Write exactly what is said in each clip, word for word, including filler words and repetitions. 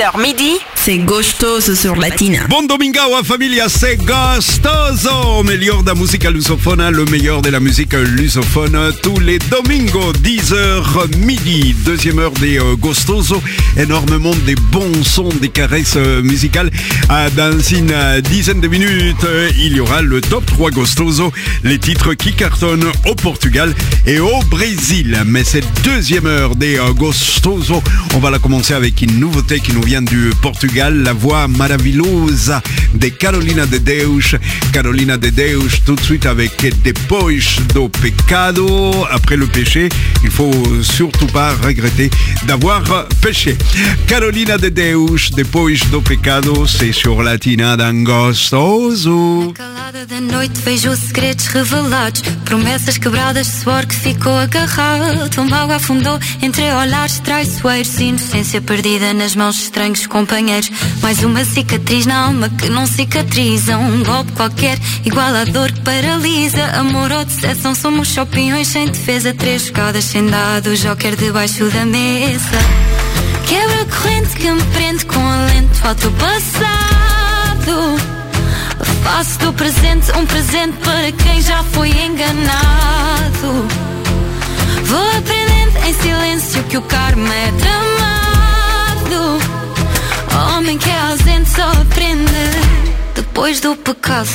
heures midi, c'est Gostoso sur Latina. Bon domingo, família, c'est Gostoso. Melhor da música lusofona, le meilleur de la musique lusophone, tous les domingos, dix heures midi. Deuxième heure des euh, Gostoso, énormément de bons sons, des caresses euh, musicales. Euh, dans une euh, dizaine de minutes, euh, il y aura le top trois Gostoso, les titres qui cartonnent au Portugal et au Brésil. Mais cette deuxième heure des euh, Gostoso, on va la commencer avec une nouveauté qui nous vient du Portugal, la voix maravilhosa de Carolina de Deus. Carolina de Deus, tout de suite avec Depois do Pecado. Après le péché, il faut surtout pas regretter d'avoir péché. Carolina de Deus, Depois do Pecado, c'est sur Latina dan Gostoso. Calada da noite vejo segredos revelados, promessas quebradas, suor que ficou agarrado. Um mago afundou entre olhares traiçoeiros, inocência perdida nas mãos de estranhos companheiros. Mais uma cicatriz na alma que não cicatriza, um golpe qualquer igual à dor que paralisa. Amor ou decepção, somos só peões sem defesa, três jogadas sem dado, joker debaixo da mesa. Quebra a corrente que me prende com alento ao teu passado. Faço do presente um presente para quem já foi enganado. Vou aprendendo em silêncio que o karma é tramado. O homem que é ausente só aprende depois do pecado.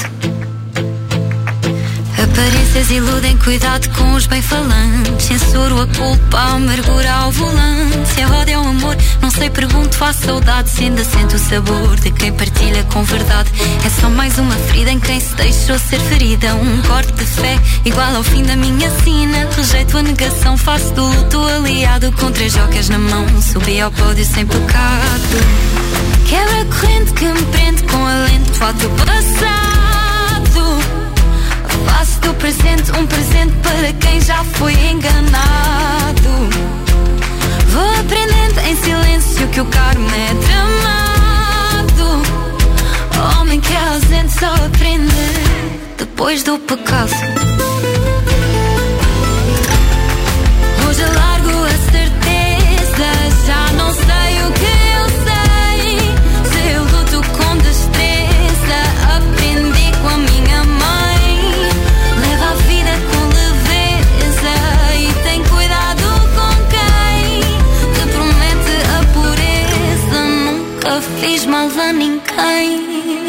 Aparências iludem, cuidado com os bem-falantes. Censuro a culpa ao mergulhar ao volante. Se é ódio ou amor, não sei, pergunto à saudade. Se ainda sente o sabor de quem partilha com verdade. É só mais uma ferida em quem se deixou ser ferida. Um corte de fé igual ao fim da minha sina. Rejeito a negação, faço do luto aliado. Com três jokers na mão, subi ao pódio sem pecado. Quebra a corrente que me prende com alento ao teu passado. Faço do presente um presente para quem já foi enganado. Vou aprendendo em silêncio que o karma é tramado. O homem que é ausente só aprende depois do pecado. Hoje largo a certeza, já não sei o que eu sei. Se eu luto com destreza, aprendi com a minha mãe. Fiz mal a ninguém.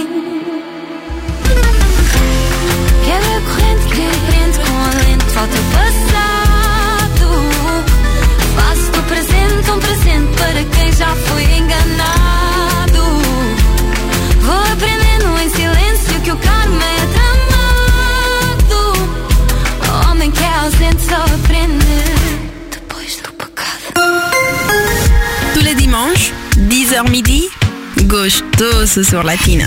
Quebra a corrente que me prende com alento ao teu passado. Faço do presente um presente para quem já foi enganado. Vou aprendendo em silêncio que o karma é tramado. O homem que é ausente só aprende depois do pecado. Tous les dimanches, dix heures midi, Gostoso sur Latina.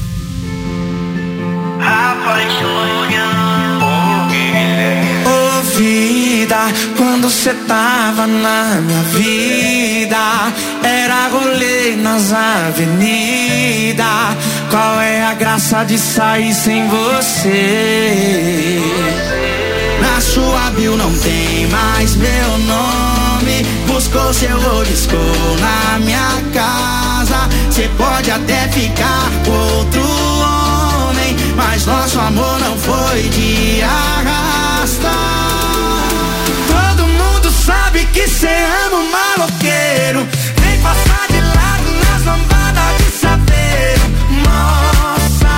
Ô vida, quando cê tava na minha vida, era rolê nas avenidas. Qual é a graça de sair sem você? Na sua bio não tem mais meu nome. Buscou seu disco na minha casa. Cê pode até ficar com outro homem, mas nosso amor não foi de arrasta. Todo mundo sabe que cê ama um maloqueiro. Vem passar de lado nas lambadas de saveiro. Mó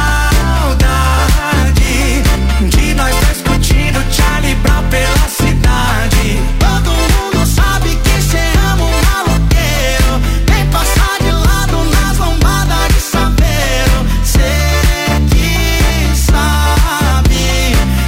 saudade de nós dois curtindo Charlie Brown pela cidade. Todo mundo sabe que cê ama um maloqueiro. Vem passar de lado nas lombadas de saveiro. Cê que sabe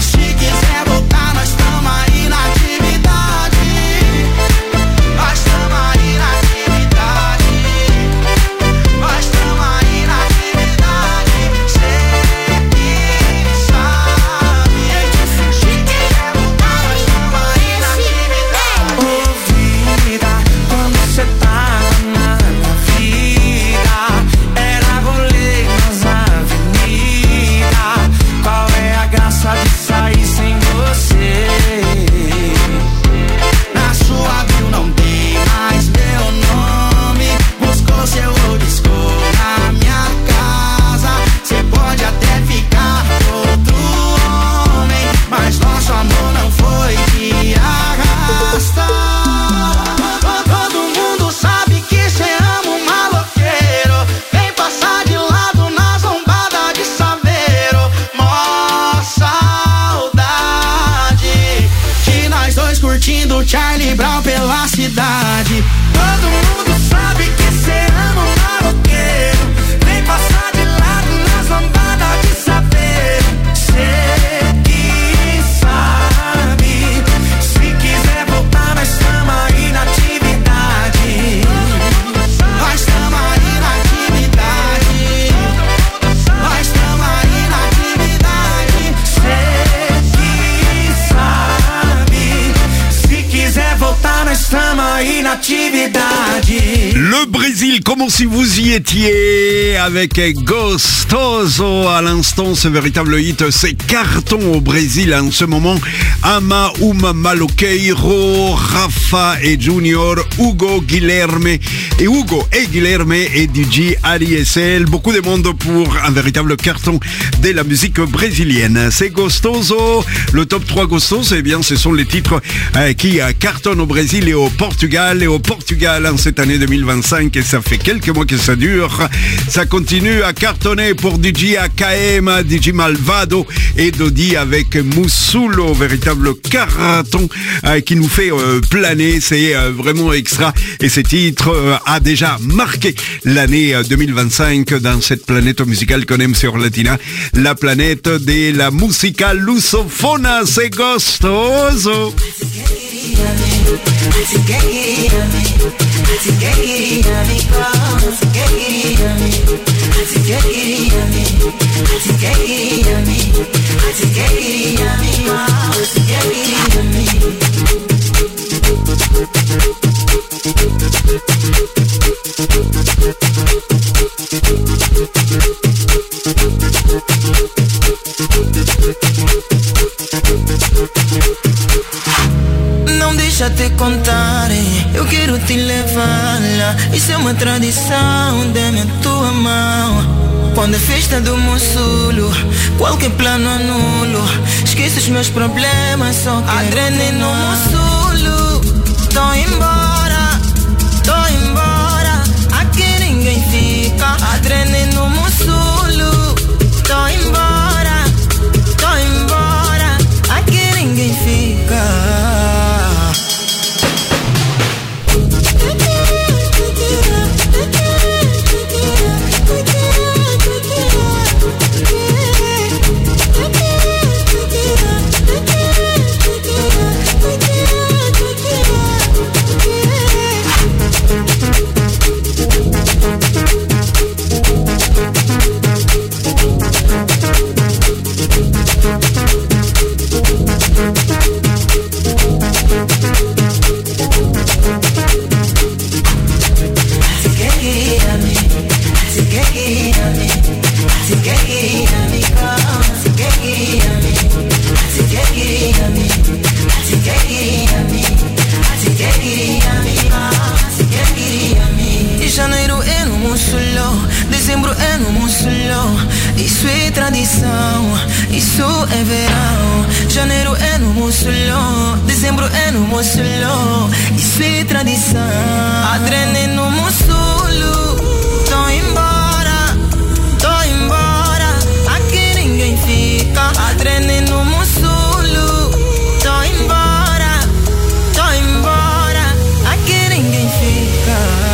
tocando Charlie Brown pela cidade. Todo mundo sabe que cê ama o maloqueiro. Vem passar de lado nas lambadas de saber. Cê que sabe. Se quiser voltar, nós tamo aí na atividade. Nós tamo aí na atividade. Nós tamo aí na atividade. Cê que sabe. Se quiser voltar, nós tamo aí na atividade. Le Brésil, comment si vous y étiez avec Gostoso à l'instant, ce véritable hit, c'est carton au Brésil en ce moment. Ama Uma Maloqueiro, Rafa et Junior, Hugo Guilherme et Hugo et Guilherme et D J Ariesel. Beaucoup de monde pour un véritable carton de la musique brésilienne. C'est Gostoso, le top trois Gostoso, eh bien ce sont les titres euh, qui euh, cartonnent au Brésil et au Portugal. Et au Portugal en cette année deux mille vingt-cinq, et ça fait quelques mois que ça dure, ça continue à cartonner pour D J A K M, D J Malvado et Dodi avec Moussulo, véritable carton euh, qui nous fait euh, planer, c'est euh, vraiment extra, et ce titre euh, a déjà marqué l'année euh, deux mille vingt-cinq dans cette planète musicale qu'on aime sur Latina, la planète de la musica lusofona. C'est Gostoso. Não deixa te contar, eu quero te levar lá. Isso é uma tradição, dê-me a tua mão. Quando é festa do Mussulo, qualquer plano anulo. Esqueço os meus problemas, só quero adrenalina no Mussulo. Tô embora, tô embora. Aqui ninguém fica. Adrenalina no Mussulo. Tô embora, tô embora. Aqui ninguém fica. Janeiro é no Mussulo, dezembro é no Mussulo. Isso é tradição, isso é verão. Janeiro é no Mussulo, dezembro é no Mussulo. Isso é tradição. Adrenalina no Mussulo. Tô embora, tô embora. Aqui ninguém fica. Adrenalina no Mussulo. Tô embora, tô embora. Aqui ninguém fica.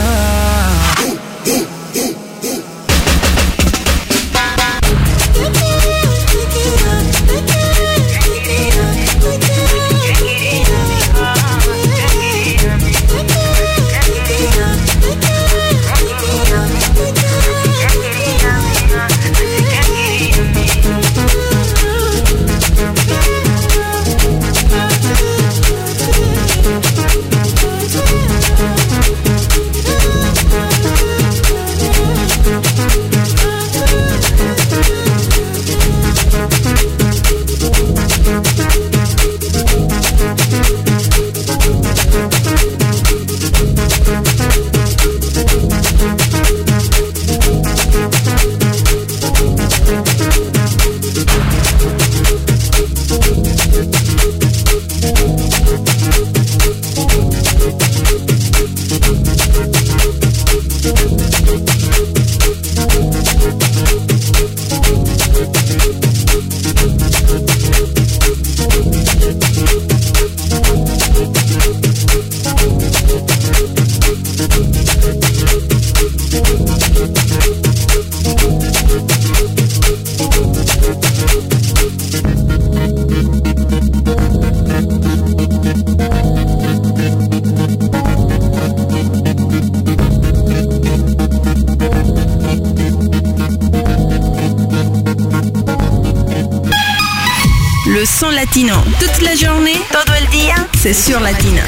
We'll be right back. Le son latino. Toute la journée, todo el día, c'est sur Latina.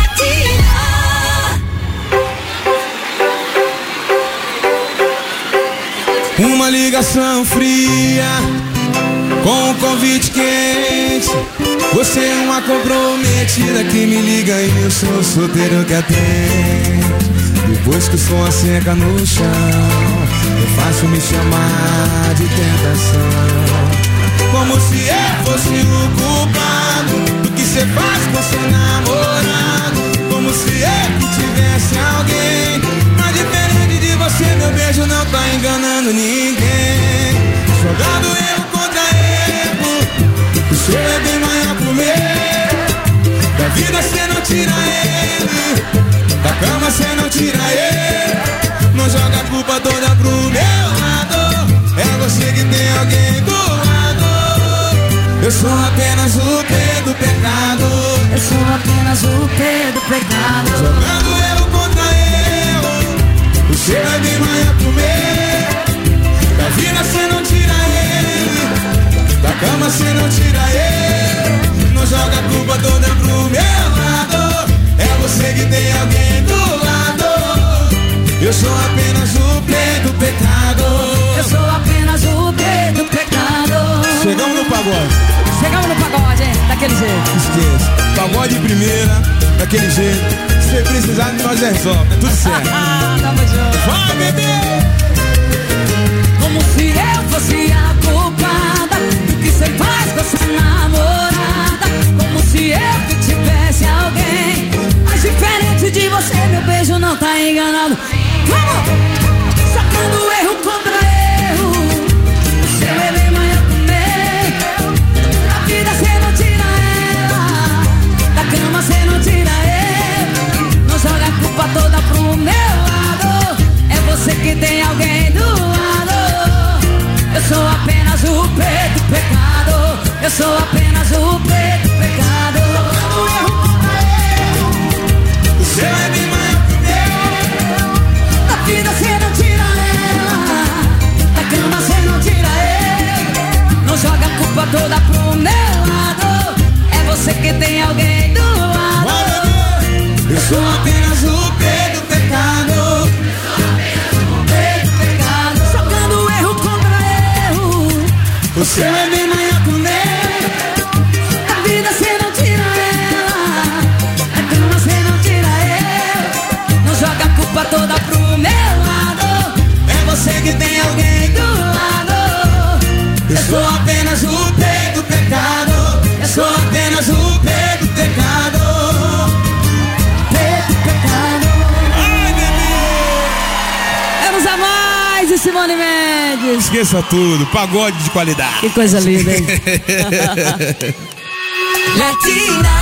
Uma ligação fria com um convite quente. Você é uma comprometida que me liga e eu sou solteiro que atende. Depois que o som seca no chão, é fácil me chamar de tentação. Como se eu fosse o culpado do que cê faz com seu namorado. Como se eu que tivesse alguém. Mas diferente de você, meu beijo não tá enganando ninguém. Jogando erro contra erro, o seu é bem maior pro meu. Da vida cê não tira ele, da cama cê não tira ele. Não joga a culpa toda pro meu lado. É você que tem alguém do lado. Eu sou apenas o P do pecado. Eu sou apenas o P do pecado. Jogando erro contra erro, o seu é bem maior pro meu. Da vida cê não tira ele, da cama cê não tira ele. Não joga a culpa toda pro meu lado. É você que tem alguém do lado. Eu sou apenas o P do pecado. Eu sou apenas o P do pecado. Chegamos no pagode. Chegamos no pagode, hein? Daquele jeito. Esqueça. Pagode de primeira, daquele jeito. Se precisar de nós resolve, é tudo certo. Ah, tamo junto. Vai, bebê! Como se eu fosse a culpada do que cê faz com sua namorada. Como se eu que tivesse alguém. Mas diferente de você, meu beijo não tá enganado. Vamos! Sacando erro contra erro, o seu é bem maior que o meu. Da vida cê não tira ela, da cama cê não tira ele. Não joga a culpa toda pro meu lado. É você que tem alguém do lado. Eu sou apenas o P do pecado. Eu sou apenas o P do pecado. Sacando erro contra erro, o seu é bem maior que o meu. da vida cê não tira ela, da cama cê não tira ele. Não joga a culpa toda pro meu lado. É você que tem alguém do lado. Eu sou apenas o P do pecado. O P do pecado. Jogando erro contra erro, O seu é bem maior que o meu. da vida cê não tira ela, da cama cê não tira ele. Não joga a culpa toda pro meu lado. É você que tem alguém do lado. Eu sou apenas o P do pecado. Eu sou apenas o P do pecado. P do pecado. Ai, bebê! Vamos a mais de Simone Mendes. Esqueça tudo, pagode de qualidade. Que coisa linda, hein? Latina.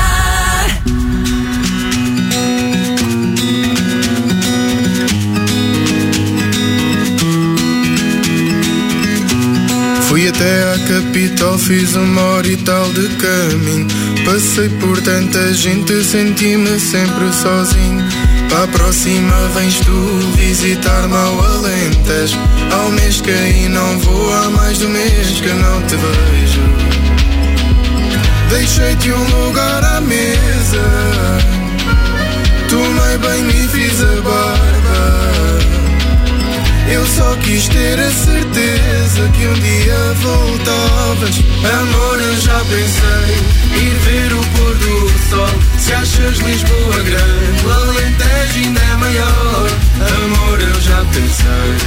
Fui até à capital, fiz uma hora e tal de caminho. Passei por tanta gente, senti-me sempre sozinho. Para a próxima vens tu visitar-me ao Alentejo. Ao mês que aí não vou, há mais de um mês que não te vejo. Deixei-te um lugar à mesa, tomei banho e fiz a barba. Eu só quis ter a certeza que um dia voltavas. Amor, eu já pensei ir ver o pôr do sol. Se achas Lisboa grande, o Alentejo ainda é maior. Amor, eu já pensei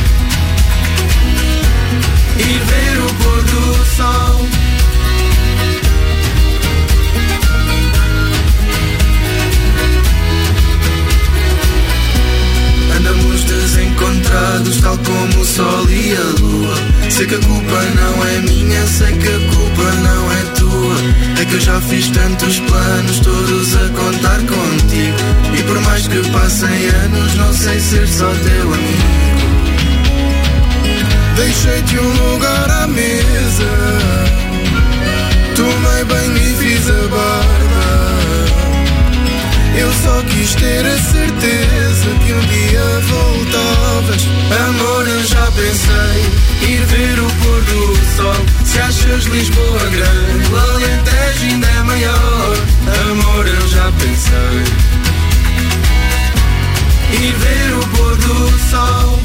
ir ver o pôr do sol. Andamos desencontrados, tal como o sol e a lua. Sei que a culpa não é minha, sei que a culpa não é tua. É que eu já fiz tantos planos, todos a contar contigo. E por mais que passem anos, não sei ser só teu amigo. Deixei-te um lugar à mesa, tomei banho e fiz a barba. Eu só só quis ter a certeza que um dia voltavas. Amor, eu já pensei ir ver o pôr do sol. Se achas Lisboa grande, o Alentejo ainda é maior. Amor, eu já pensei ir ver o pôr do sol.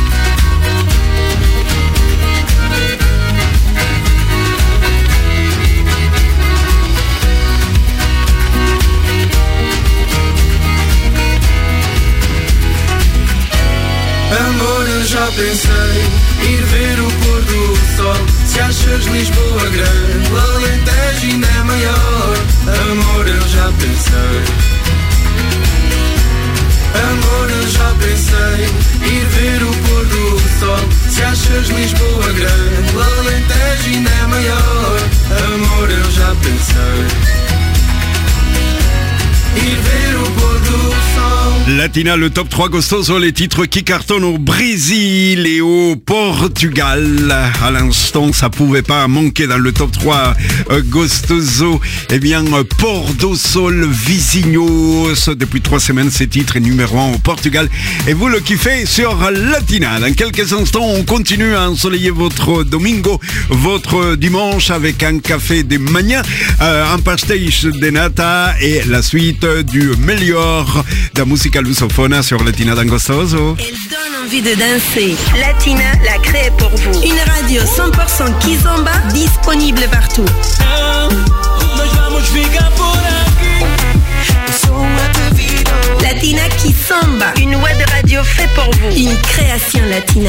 Amor, eu já pensei ir ver o pôr do sol. Se achas Lisboa grande, o Alentejo ainda é maior. Amor, eu já pensei. Amor, eu já pensei ir ver o pôr do sol. Se achas Lisboa grande, o Alentejo ainda é maior. Amor, eu já pensei ir ver o pôr do sol. Latina, le top trois Gostoso, les titres qui cartonnent au Brésil et au Portugal. À l'instant, ça pouvait pas manquer dans le top trois euh, Gostoso. Eh bien, Pôr do Sol, Vizinhos. Depuis trois semaines, ces titres est numéro un au Portugal. Et vous le kiffez sur Latina. Dans quelques instants, on continue à ensoleiller votre domingo, votre dimanche avec un café de manhã, euh, un pastéis de nata et la suite du meilleur de la musica lusofona sur Latina dans Gostoso. Elle donne envie de danser. Latina l'a créée pour vous. Une radio cent pour cent Kizomba, disponible partout. Latina Kizomba, une web radio faite pour vous. Une création Latina.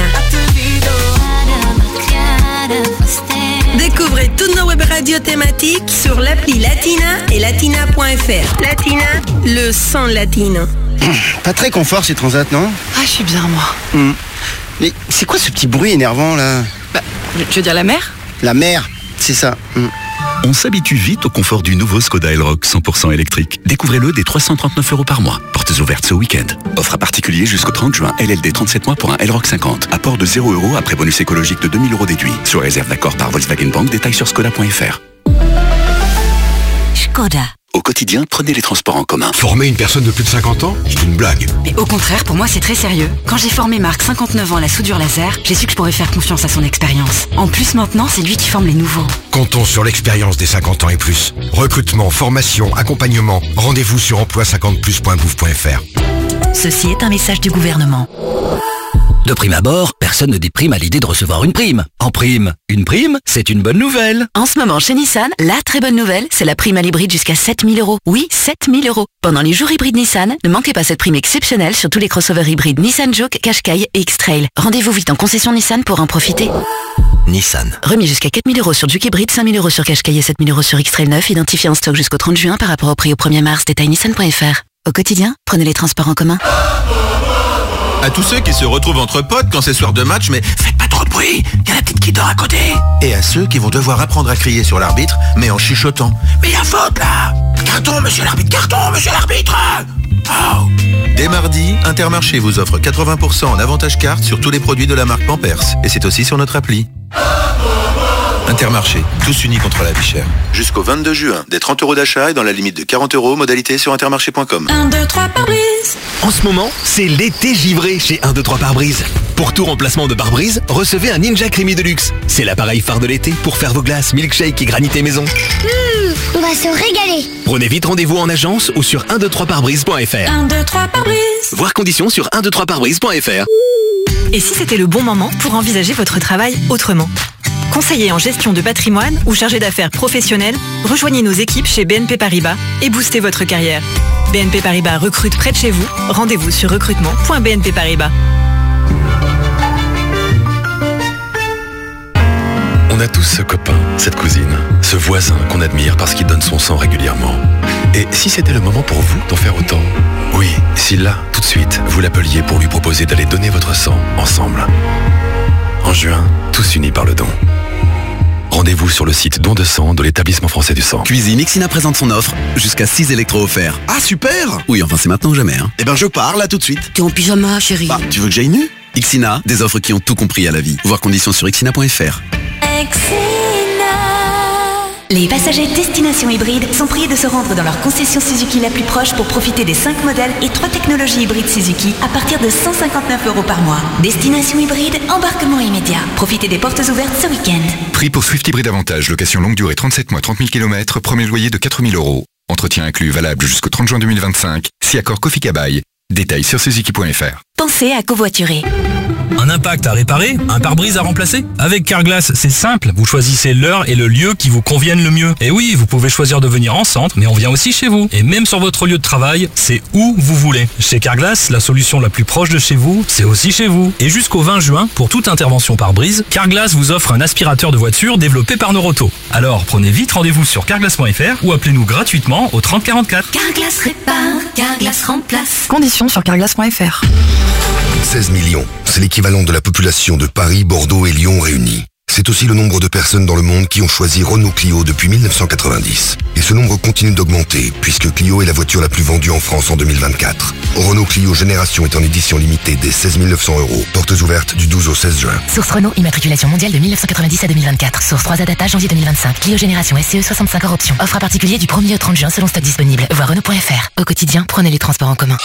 Découvrez toutes nos web radios thématiques sur l'appli Latina et latina point f r. Latina, le son latino. Pas très confort ces transats, non? Ah, je suis bien, moi. Mmh. Mais c'est quoi ce petit bruit énervant, là? Bah, je veux dire la mer? La mer, c'est ça. Mmh. On s'habitue vite au confort du nouveau Skoda Elroq cent pour cent électrique. Découvrez-le dès trois cent trente-neuf euros par mois. Portes ouvertes ce week-end. Offre à particulier jusqu'au trente juin. L L D trente-sept mois pour un Elroq cinquante. Apport de zéro euros après bonus écologique de deux mille euros déduit. Sur réserve d'accord par Volkswagen Bank. Détails sur skoda point f r. Skoda. Au quotidien, prenez les transports en commun. Former une personne de plus de cinquante ans, c'est une blague. Mais au contraire, pour moi, c'est très sérieux. Quand j'ai formé Marc, cinquante-neuf ans, à la soudure laser, j'ai su que je pourrais faire confiance à son expérience. En plus, maintenant, c'est lui qui forme les nouveaux. Comptons sur l'expérience des cinquante ans et plus. Recrutement, formation, accompagnement. Rendez-vous sur emploi cinquante plus point gouv point f r. Ceci est un message du gouvernement. De prime abord, personne ne déprime à l'idée de recevoir une prime. En prime, une prime, c'est une bonne nouvelle. En ce moment, chez Nissan, la très bonne nouvelle, c'est la prime à l'hybride jusqu'à sept mille euros. Oui, sept mille euros. Pendant les jours hybrides Nissan, ne manquez pas cette prime exceptionnelle sur tous les crossovers hybrides Nissan Juke, Qashqai et X-Trail. Rendez-vous vite en concession Nissan pour en profiter. Nissan. Remis jusqu'à quatre mille euros sur Juke hybride, cinq mille euros sur Qashqai et sept mille euros sur X-Trail neuf, identifié en stock jusqu'au trente juin par rapport au prix au premier mars. Détail nissan point f r. Au quotidien, prenez les transports en commun. À tous ceux qui se retrouvent entre potes quand c'est soir de match, mais faites pas trop de bruit, il y a la petite qui dort à côté. Et à ceux qui vont devoir apprendre à crier sur l'arbitre, mais en chuchotant. Mais y a faute là! Carton, monsieur l'arbitre, carton, monsieur l'arbitre! Oh. Dès mardi, Intermarché vous offre quatre-vingts pour cent en avantage carte sur tous les produits de la marque Pampers. Et c'est aussi sur notre appli. Intermarché, tous unis contre la vie chère. Jusqu'au vingt-deux juin, des trente euros d'achat et dans la limite de quarante euros, modalité sur intermarché point com. un, deux, trois pare-brise. En ce moment, c'est l'été givré chez un, deux, trois pare-brise. Pour tout remplacement de pare-brise, recevez un Ninja Creamy Deluxe. C'est l'appareil phare de l'été pour faire vos glaces, milkshake et granité maison. Mmh, on va se régaler. Prenez vite rendez-vous en agence ou sur un deux trois pare-brise point f r. un, deux, trois pare-brise. Voir conditions sur un deux trois pare-brise point f r. Et si c'était le bon moment pour envisager votre travail autrement ? Conseiller en gestion de patrimoine ou chargé d'affaires professionnel, rejoignez nos équipes chez B N P Paribas et boostez votre carrière. B N P Paribas recrute près de chez vous. Rendez-vous sur recrutement point b n p paribas. On a tous ce copain, cette cousine, ce voisin qu'on admire parce qu'il donne son sang régulièrement. Et si c'était le moment pour vous d'en faire autant ? Oui, si là, tout de suite, vous l'appeliez pour lui proposer d'aller donner votre sang ensemble. En juin, tous unis par le don. Rendez-vous sur le site don de sang de l'établissement français du sang. Cuisine Ixina présente son offre, jusqu'à six électros offerts. Ah super! Oui, enfin c'est maintenant ou jamais. Hein. Eh ben je pars là tout de suite. T'es en pyjama, chérie. Bah, tu veux que j'aille nu? Ixina, des offres qui ont tout compris à la vie. Voir conditions sur ixina point f r. Ixina. Les passagers destination hybride sont priés de se rendre dans leur concession Suzuki la plus proche pour profiter des cinq modèles et trois technologies hybrides Suzuki à partir de cent cinquante-neuf euros par mois. Destination hybride, embarquement immédiat. Profitez des portes ouvertes ce week-end. Prix pour Swift Hybride Avantage, location longue durée trente-sept mois, trente mille kilomètres, premier loyer de quatre mille euros. Entretien inclus valable jusqu'au trente juin deux mille vingt-cinq. Si accord Kofi-Kabai. Détails sur suzuki point f r. Pensez à covoiturer. Un impact à réparer, un pare-brise à remplacer. Avec Carglass, c'est simple, vous choisissez l'heure et le lieu qui vous conviennent le mieux. Et oui, vous pouvez choisir de venir en centre, mais on vient aussi chez vous. Et même sur votre lieu de travail, c'est où vous voulez. Chez Carglass, la solution la plus proche de chez vous, c'est aussi chez vous. Et jusqu'au vingt juin, pour toute intervention pare-brise, Carglass vous offre un aspirateur de voiture développé par Noroto. Alors, prenez vite rendez-vous sur carglass point f r ou appelez-nous gratuitement au trente quarante-quatre. Carglass répare, Carglass remplace. Conditions sur carglass point f r. seize millions, c'est l'équivalent de la population de Paris, Bordeaux et Lyon réunis. C'est aussi le nombre de personnes dans le monde qui ont choisi Renault Clio depuis mille neuf cent quatre-vingt-dix. Et ce nombre continue d'augmenter, puisque Clio est la voiture la plus vendue en France en deux mille vingt-quatre. Renault Clio Génération est en édition limitée des seize mille neuf cents euros. Portes ouvertes du douze au seize juin. Source Renault, immatriculation mondiale de mille neuf cent quatre-vingt-dix à deux mille vingt-quatre. Source trois A Data, janvier deux mille vingt-cinq. Clio Génération S C E soixante-cinq hors option. Offre à particulier du premier au trente juin selon stock disponible. Voir Renault point f r. Au quotidien, prenez les transports en commun.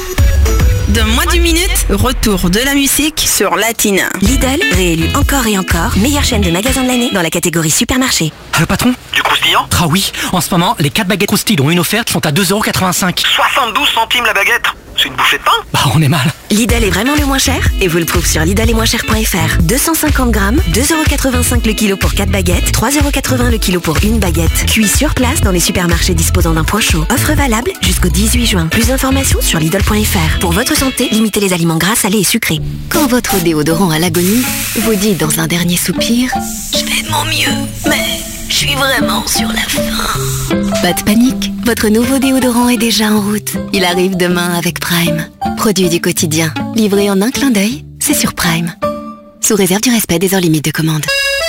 Dans moins d'une minute, retour de la musique sur Latina. Lidl, réélu encore et encore, meilleure chaîne de magasins de l'année dans la catégorie supermarché. Allô patron? Du croustillant? Ah oui, en ce moment, les quatre baguettes croustilles dont une offerte sont à deux euros quatre-vingt-cinq. soixante-douze centimes la baguette? C'est une bouffée de pain? Bah on est mal. Lidl est vraiment le moins cher et vous le trouvez sur lidl et moins cher point f r. deux cent cinquante grammes, deux euros quatre-vingt-cinq le kilo pour quatre baguettes, trois euros quatre-vingts le kilo pour une baguette. Cuit sur place dans les supermarchés disposant d'un point chaud. Offre valable jusqu'au dix-huit juin. Plus d'informations sur lidl point f r. Pour votre santé, limitez les aliments gras, salés et sucrés. Quand votre déodorant à l'agonie vous dit dans un dernier soupir « Je fais de mon mieux, mais je suis vraiment sur la fin ». Pas de panique, votre nouveau déodorant est déjà en route. Il arrive demain avec Prime. Produit du quotidien, livré en un clin d'œil, c'est sur Prime. Sous réserve du respect des heures limites de commande.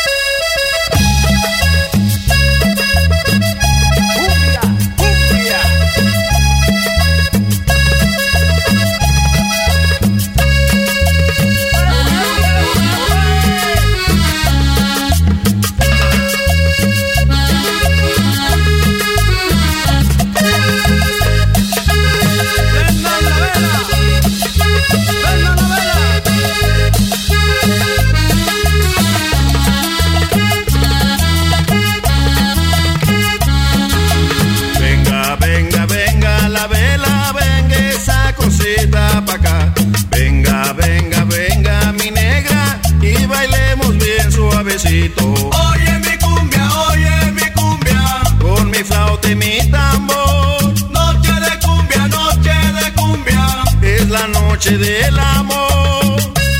Oye mi cumbia, oye mi cumbia, con mi flauta y mi tambor. Noche de cumbia, noche de cumbia, es la noche del amor.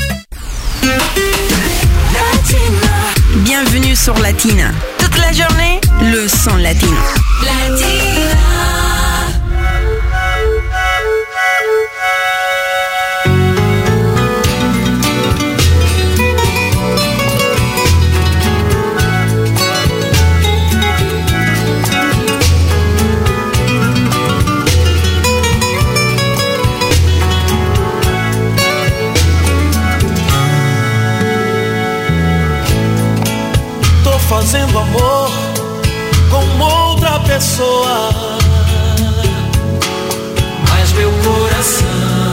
Bienvenue sur Latina. Toute la journée, le son latino. Latina. Fazendo amor com outra pessoa, mas meu coração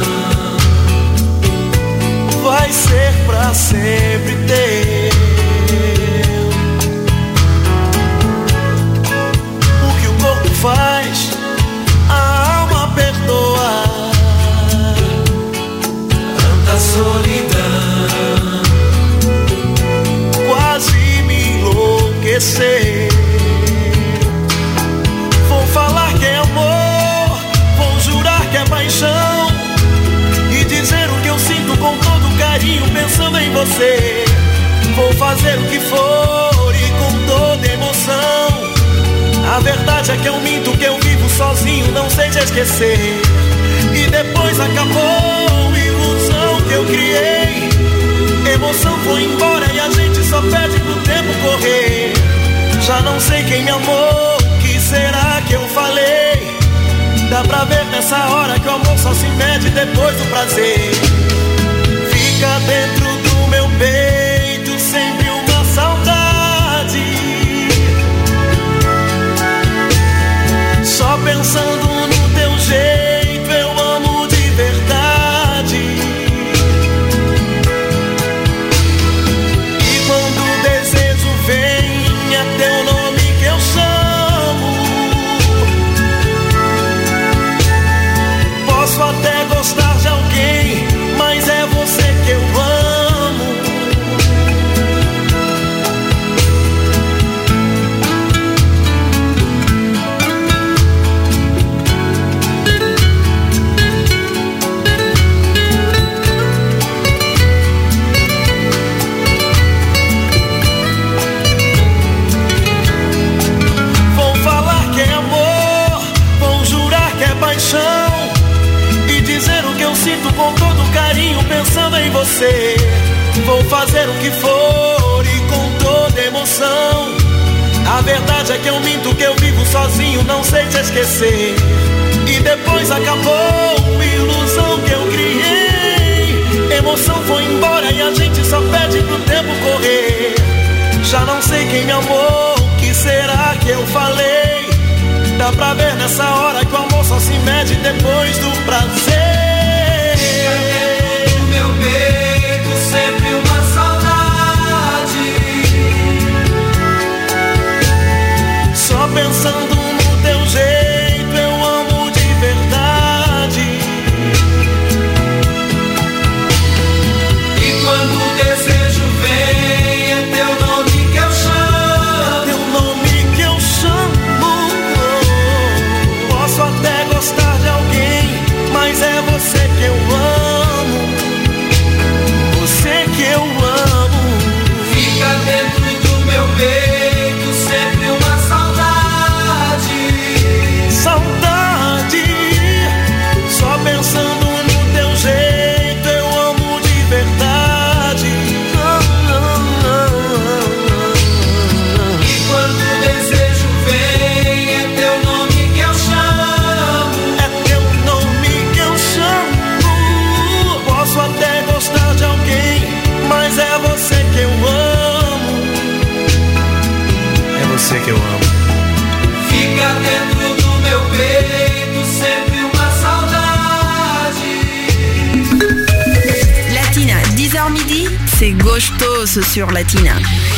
vai ser pra sempre teu. O que o corpo faz, a alma perdoa. Tanta solidão quase enlouquecer. Vou falar que é amor, vou jurar que é paixão e dizer o que eu sinto com todo carinho pensando em você. Vou fazer o que for e com toda emoção. A verdade é que eu minto, que eu vivo sozinho, não sei te esquecer. E depois acabou a ilusão que eu criei. Emoção foi embora e a gente só pede pro tempo correr. Já não sei quem me amou, o que será que eu falei? Dá pra ver nessa hora que o amor só se mede depois do prazer. Fica dentro do meu peito sempre uma saudade fazer o que for e com toda emoção. A verdade é que eu minto, que eu vivo sozinho, não sei te esquecer. E depois acabou uma ilusão que eu criei. Emoção foi embora e a gente só pede pro tempo correr. Já não sei quem me amou, o que será que eu falei? Dá pra ver nessa hora que o amor só se mede depois do prazer. Fica no meu peito sempre uma saudade, só pensando no teu jeito eu amo de verdade. E quando o desejo vem é teu nome que eu chamo, teu nome que eu chamo. Posso até gostar de alguém, mas é você que eu amo, você que eu amo. Fica dentro do meu peito sempre uma saudade, só pensando no teu jeito eu amo de verdade. E quando o desejo vem é teu nome que eu chamo, é teu nome que eu chamo. Posso até gostar de alguém, mas é você que eu amo, é você que eu amo. Fica dentro do meu peito sempre uma saudade. Latina, dix heures midi, c'est Gostoso sur Latina.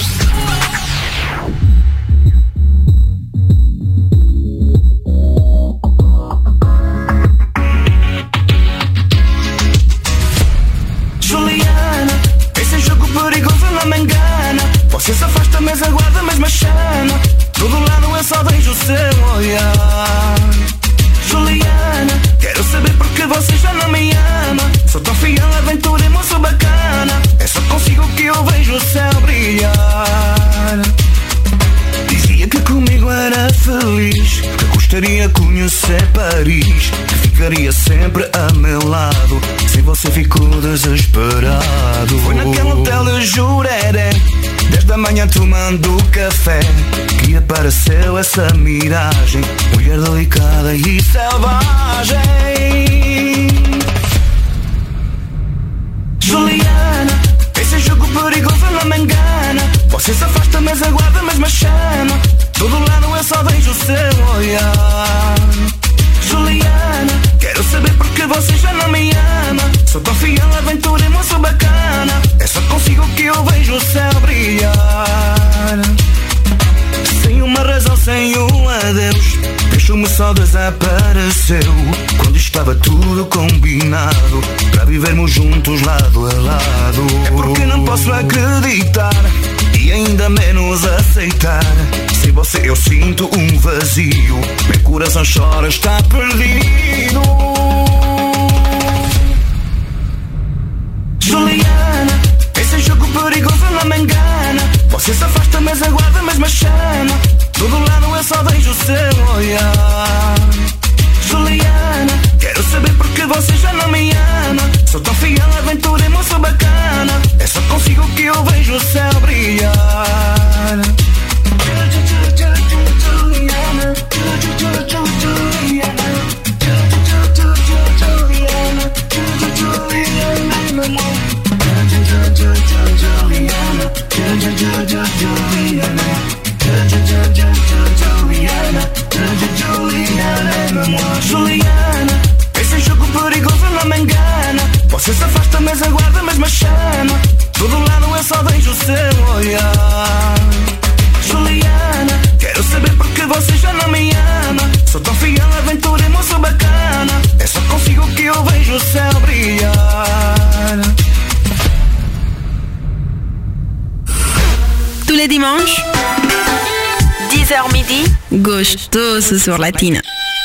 Juliana, esse jogo perigoso não me engana. Você se afasta, mas aguarda, mas me chama. Todo lado eu só vejo o seu olhar. Juliana, quero saber porque você já não me ama. Sou tão fiel, aventura e moço bacana. É só consigo que eu vejo o céu brilhar. Dizia que comigo era feliz, que gostaria de conhecer Paris, que ficaria sempre a meu lado. Sem você ficou desesperado. Foi naquele hotel de Jurerê, desde a manhã tomando café, que apareceu essa miragem, mulher delicada e selvagem. Juliana, esse jogo perigoso não me engana. Você se afasta, mas aguarda, mas me chama. Todo lado eu só vejo o seu olhar. Juliana, quero saber porque você já não me ama. Sou tão fiel, aventura e moço bacana. É só consigo que eu vejo o céu brilhar. Sem uma razão, sem um adeus, deixou-me só desapareceu. Quando estava tudo combinado para vivermos juntos lado a lado. É porque não posso acreditar e ainda menos aceitar. Sem você eu sinto um vazio, meu coração chora, está perdido. Juliana, esse jogo perigoso não me engana. Você se afasta, mas aguarda, mas me chama. Todo lado eu só vejo o seu olhar. Juliana, quero saber porque você já não me ama. Sou tão fiel, aventura e moço bacana. É só consigo que eu vejo o céu brilhar. Juliana, esse jogo perigoso não me engana. Você se afasta, mas aguarda, mas me chama. Todo lado eu só vejo o seu olhar. Juliana, quero saber porque você já não me ama. Sou tão fiel, aventura e moço bacana. É só consigo que eu vejo o céu brilhar. Tous les dimanches, dix heures midi, Gostoso sur Latina.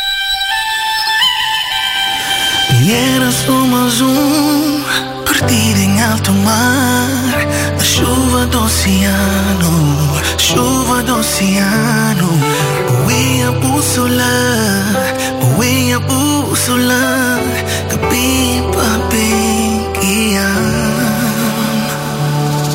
E eras uma azul, perdida em alto mar. A chuva do oceano, chuva do oceano. Buia bússola, buia bússola. Que pipa bem que ama.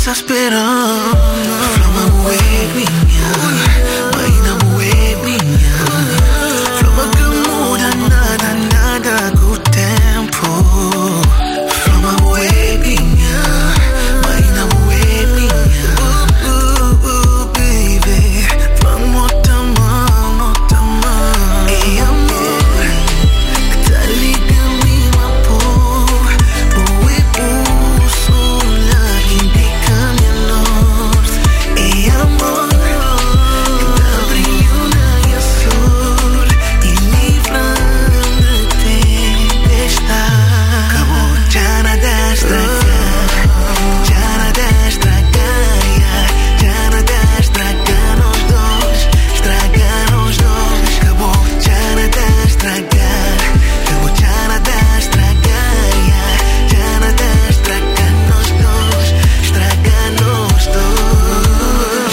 exasperando. Flama moer minha, ainda moer minha. Flama que muda nada, nada com o tempo. Flama moer minha, ainda moer minha. Uh, uh, uh, baby, vamos tomar, vamos tomar. E amor, que tá ligando minha por o impulso lá que indica minha norte. E amor, que tá brilhando a sol e livrando de tempestade. Acabou, já nada estragar, já nada estragar, já nada estragar nós dois, estragar nós dois. Acabou, já nada estragar, acabou, já nada estragar, já nada estragar nós dois, estragar nós dois.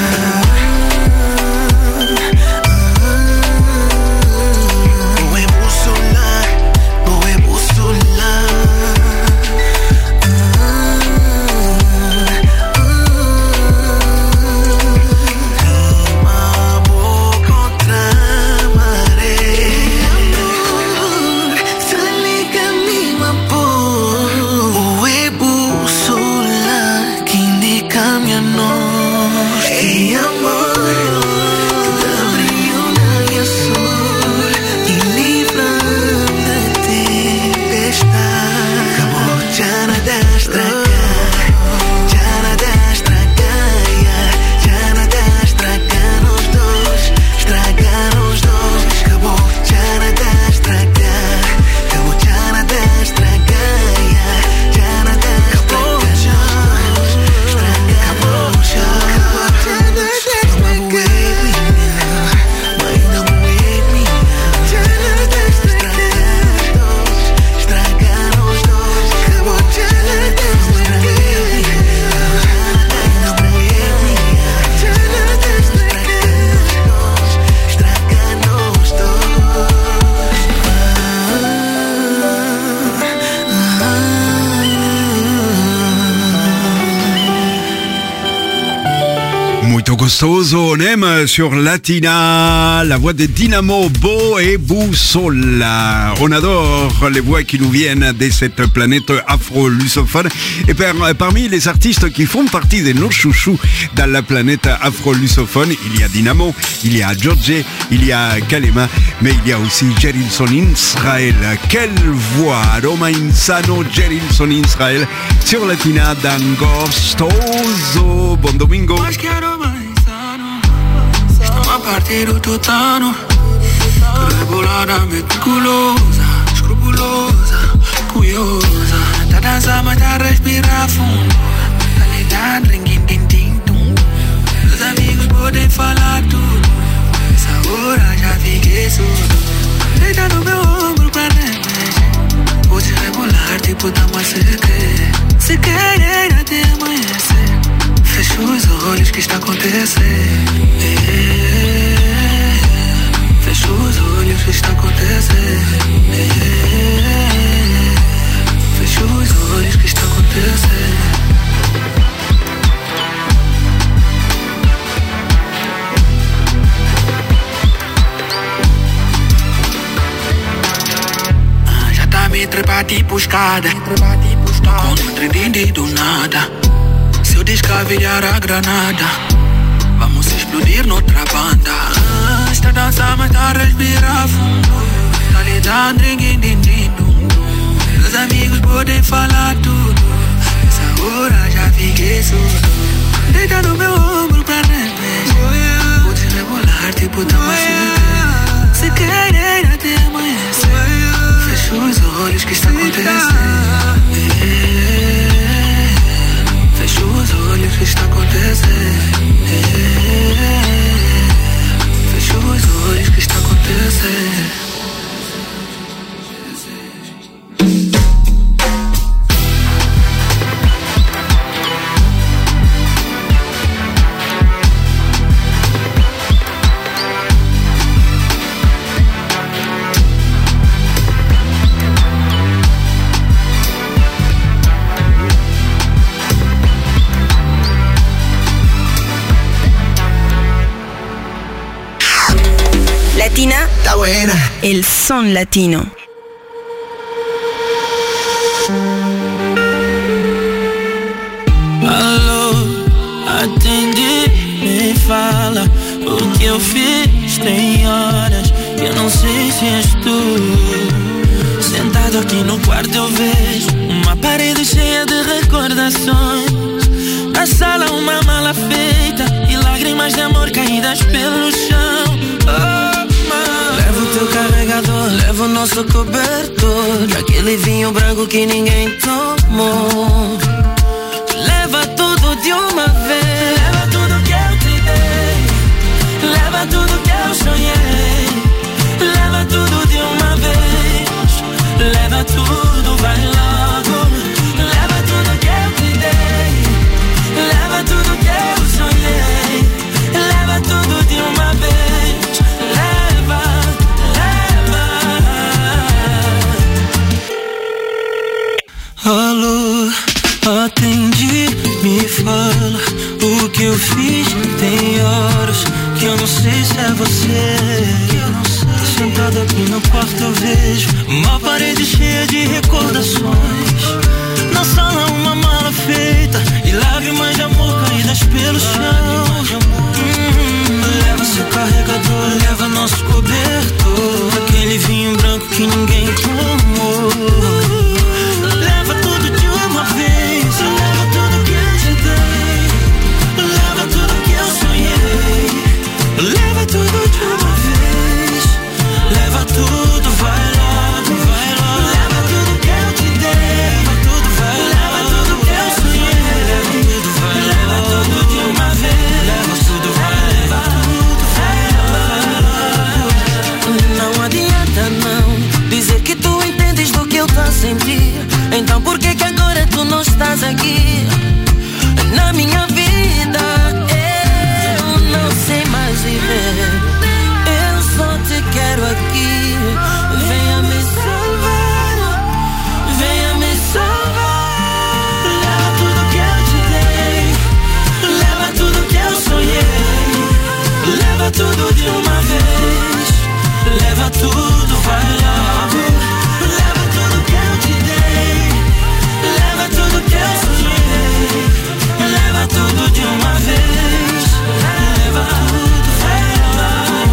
Vou embussolar, vou embussolar. Rima vou contra a maré. Amor, se liga minha por o embussolar que indica minha norte. E amor, que dá brilho na minha sol e livrando de tempestade. Acabou, já nada estragar, já nada estragar, já nada estragar nós dois, estragar nós dois. Acabou, já nada estragar, acabou, já nada estragar, já nada estragar nós dois, estragar nós dois. Flama moer minha, ainda moer minha. Já nada estragar nós dois, estragar nós dois. Acabou, já nada estragar minha, ainda moer minha. Já nada estragar nós, estragar nós dois. Muito gostoso, on aime sur Latina, la voix de Dynamo, Bo et Boussola. On adore les voix qui nous viennent de cette planète afro-lusophone. Et par, parmi les artistes qui font partie de nos chouchous dans la planète afro-lusophone, il y a Dynamo, il y a George, il y a Kalema, mais il y a aussi Jerilson Israel. Quelle voix, Roma Insano, Jerilson Israel, sur Latina, Dan Gostoso. Bon domingo. Stiamo a partire tutano, regolata, meticulosa, scrupolosa, curiosa. Da danza ma da respira fundo, da ligar, ringin, din, din, dum. Meus amigos podem falar tudo, essa hora já fiquei surdo. Deita no meu ombro pra nem mexer, pode rebolar tipo Damascus. Se querer até amanhecer, fecho os olhos que está acontecendo. Fecho os olhos que está acontecendo. Fecho os olhos que está acontecendo. Ah, já tá me trepa tipo escada, com um trem do nada. Se eu descavilhar a granada, vamos explodir noutra banda. Ah, esta dança mas tá a respirar fundo, tá lhe dando ringuim, din, din, dum, dum. Meus amigos podem falar tudo, essa hora já fiquei surdo. Deita no meu ombro pra nem mexer, pode rebolar tipo Damascus. Se querer até amanhecer, fecho os olhos que está acontecendo. Fecho os olhos que está acontecendo. Fecho os olhos que está acontecendo. Latina. Está buena. El son latino. Alô, atende, me fala o que eu fiz. Tem horas que eu não sei se és tu. Sentado aqui no quarto eu vejo uma parede cheia de recordações. Na sala uma mala feita e lágrimas de amor caídas pelo chão. Oh, levo o teu carregador, levo o nosso cobertor, aquele vinho branco que ninguém tomou. Leva tudo de uma vez. Leva tudo que eu te dei. Leva tudo que eu sonhei. Leva tudo de uma vez. Leva tudo, vai logo. Leva tudo que eu te dei. Leva tudo que eu sonhei. Leva tudo de uma vez. Leva, leva. Alô, atende, me fala o que eu fiz. Tem horas que eu não sei se é você. Eu não sei. Sentado aqui no quarto eu vejo uma parede cheia de recordações. Na sala uma mala feita e lágrimas de amor caídas pelo chão. Hum, leva seu carregador, leva nosso cobertor, aquele vinho branco que ninguém tomou. Leva tudo de uma vez. Leva tudo que eu te dei. Leva tudo que eu sonhei. Leva tudo de uma vez. Leva tudo, vai logo, vai logo. Leva tudo que eu te dei. Leva tudo, vai logo. Leva tudo que eu sonhei. Leva tudo, vai logo. Leva tudo de uma vez. Leva tudo, vai leva tudo, vai logo. Não adianta não dizer que tu entendes do que eu tô a sentir. Então por que que agora tu não estás aqui na minha vida? Eu não sei mais viver. Eu só te quero aqui. Venha me salvar. Venha me salvar. Leva tudo que eu te dei. Leva tudo que eu sonhei. Leva tudo de uma vez. Leva tudo, vai logo. Leva tudo que eu te dei. Leva tudo que eu sonhei. Leva tudo de uma vez. Leva tudo, vai logo.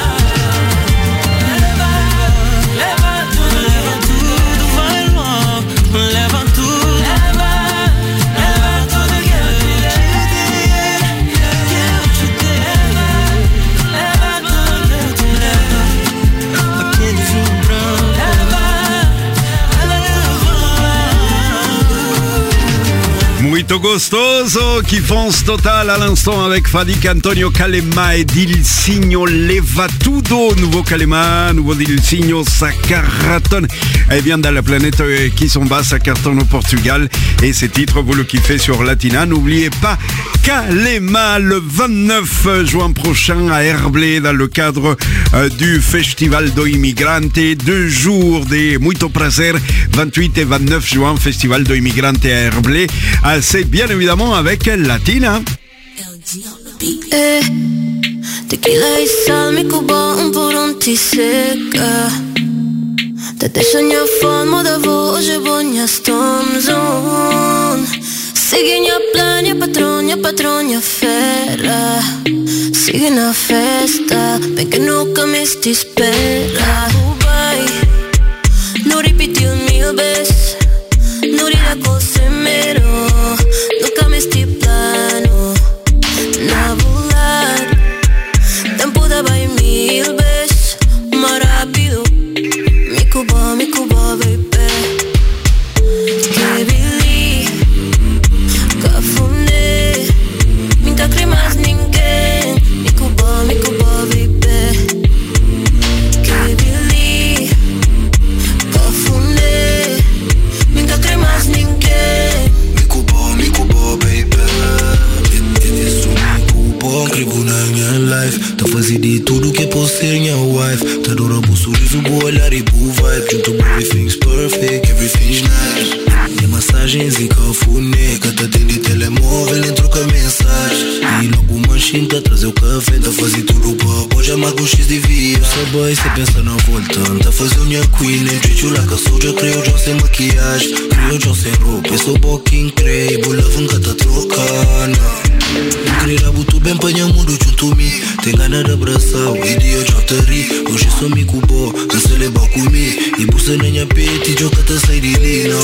Leva, leva tudo, leva tudo, vai logo. Leva tudo, leva, leva tudo que eu te dei. Que eu te dei. Leva tudo que eu te dei. Aquele vinho branco. Leva, Muito gostoso, Kiffance total à l'instant avec Fadik, Antonio Calema et Dilsinho Leva Tudo, nouveau Calema, nouveau Dilsinho, ça cartonne. Elle vient dans la planète qui s'en bat, ça cartonne au Portugal et ces titres vous le kiffez sur Latina. N'oubliez pas Calema le vingt-neuf juin prochain à Herblay dans le cadre euh, du Festival do Imigrante, deux jours de Muito Prazer, vingt-huit et vingt-neuf juin, Festival do Imigrante à Herblay. Euh, c'est bien évidemment avec Latina. Eh, tequila y sal, mi cuba un por un ti seca. Te te sonja forma da voce, bonja stomzon. Siginja planja, patronja, patronja fera. Sigue na festa, vem que nunca me te espera. Dubai, no repetiu mil vezes. No dirá cosa mero, nunca me estive plano. Na volar, tempo da vai mil vezes. Mais rápido, mi Cuba, mi Cuba, baby. Que bili, cafuné, minta cremas ninguém. Mi Cuba, mi Cuba, baby. Que bili, cafuné, minta cremas ninguém. Mi Cuba, mi Cuba, baby. Isso, mi Cuba, incrível na minha life. Tá fazendo de tudo que posso ser minha wife. Tá adorando o sorriso, boa olhar e boa vibe. Junto, everything's perfect, everything's nice. E massagens e cafuné. Cata tem de telemóvel, em troca mensagem. E logo uma chinta, trazer o café. Tá fazendo tudo pra hoje, amargo X de via. Essa boy se pensa na volta. Tá fazendo minha queen, nem treat like a soldier. Creio já sem maquiagem, creio já sem roupa. Eu sou boquinho, creio, bola nunca tá trocando. Querer abuto bem panha mundo junto a mim. Tem ganas de abraçar, o idiota já te ri. Hoje sou me cubo, não se leva comigo. E buça na minha pete, joga tá sair de ali. Não,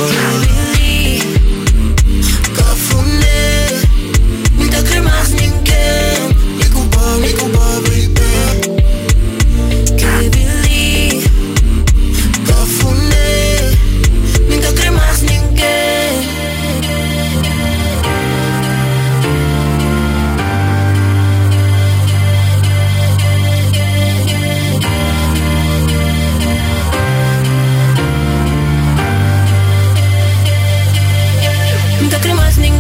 Cafundé, muita cremas ninguém. Me cuba, me cuba, baby. Que beli, cafundé, muita cremas ninguém. Nunca creo más ninguém.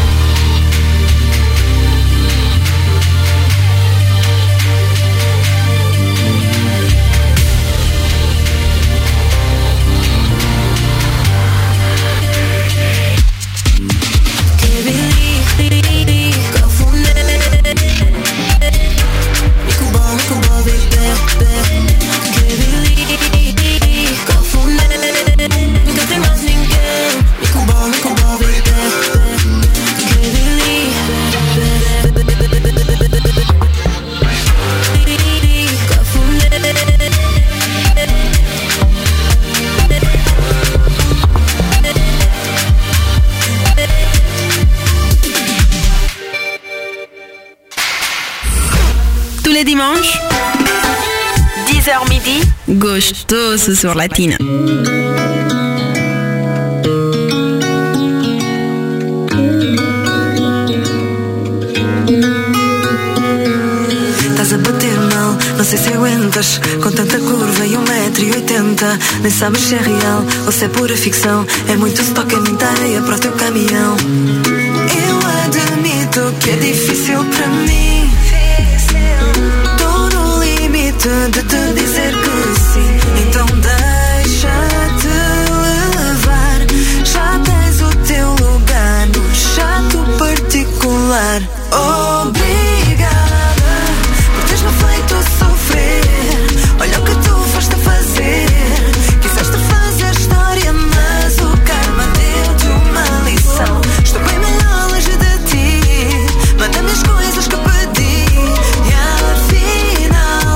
Que beli, cafundé. Me cuba, me cuba, baby. Que beli, cafundé. Nunca creo más ninguém. Me cuba, me cuba, baby. Tous les dimanches, dix heures midi, Gostoso sur Latina. Estás a bater mal, não sei se aguentas. Com tanta curva e um metro e oitenta. Nem sabes se é real ou se é pura ficção. É muito stock, é muita areia para o teu caminhão. Eu admito que é difícil para mim. Tô no limite de te dizer que sim. Então deixa-te levar. Já tens o teu lugar no chato particular. Obrigada por teres-me feito sofrer. Olha o que tu foste fazer. Quiseste fazer história, mas o karma deu-te uma lição. Estou bem melhor longe de ti. Manda-me as coisas que pedi. E afinal,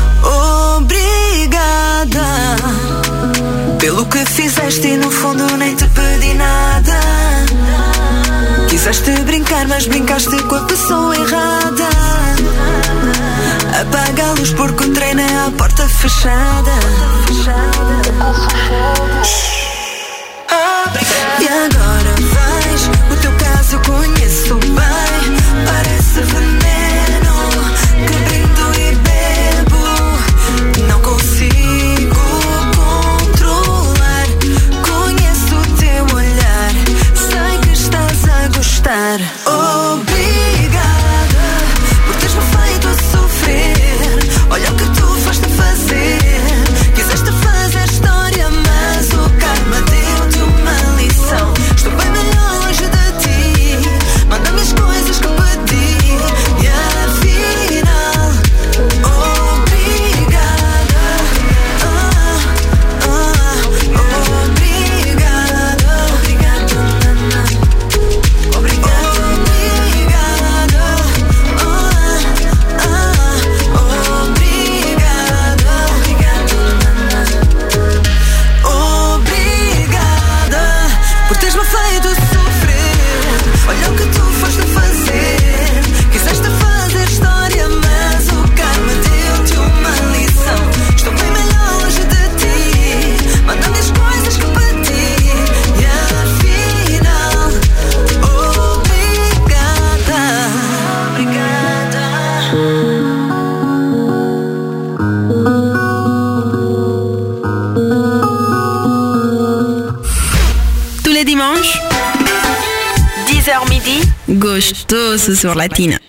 obrigada pelo que fizeste e no fundo nem te pedi nada. Quiseste brincar, mas brincaste com a pessoa errada. Apaga a luz porque o treino é à porta fechada. E agora vais, o teu caso conheço bem. Parece veneno que brindo e bebo. Não consigo controlar. Conheço o teu olhar, sei que estás a gostar. Obrigada por teres-me feito sofrer. Olha o que tu foste fazer. Quiseste fazer história, mas o karma deu-te uma lição. Estou bem melhor longe de ti. Manda-me as coisas que pedi. E afinal, obrigada. Ah, ah, obrigada. Obrigada. Obrigada. Obrigada. Ah, ah, obrigada. Obrigada por teres-me feito sofrer. Olha o que tu foste fazer. Quiseste fazer história, mas o karma deu-te uma lição. Estou bem melhor longe de ti. Manda-me as coisas que pedi. E afinal, obrigada. Obrigada. Tous les dimanches, dix heures midi, Gostoso sur Latina.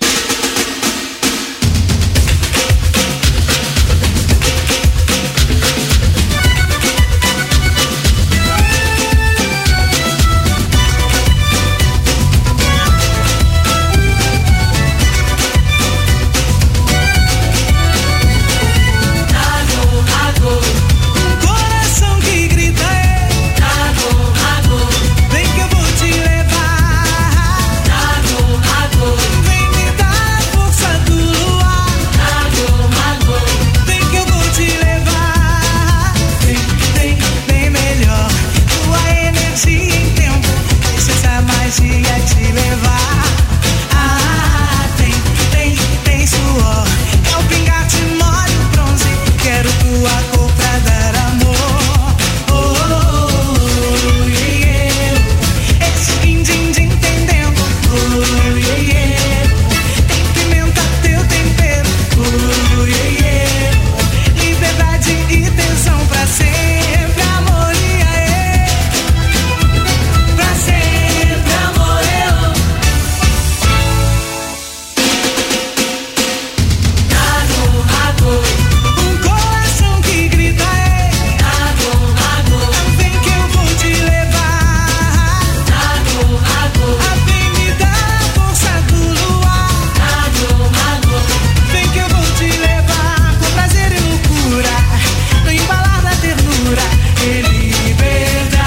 Now te entendo. Deixa essa magia te levar. Ah, tem, tem, tem suor. É o pingar de mole, o bronze. Quero tua cor pra dar amor. Oh, oh, oh, yeah, yeah. Esse din-din din entendendo. Oh, yeah, yeah. Tem pimenta, teu tempero. Oh, yeah, yeah. Liberdade e tesão pra sempre, amor, yeah, yeah. Pra sempre, amor, eu. Mago, mago. Um coração que grita, é. Mago, mago. Vem que eu vou te levar. Mago, mago. A vem me dar força do luar. Mago, mago. Vem que eu vou te levar com prazer e loucura, no embalar da ternura e liberdade.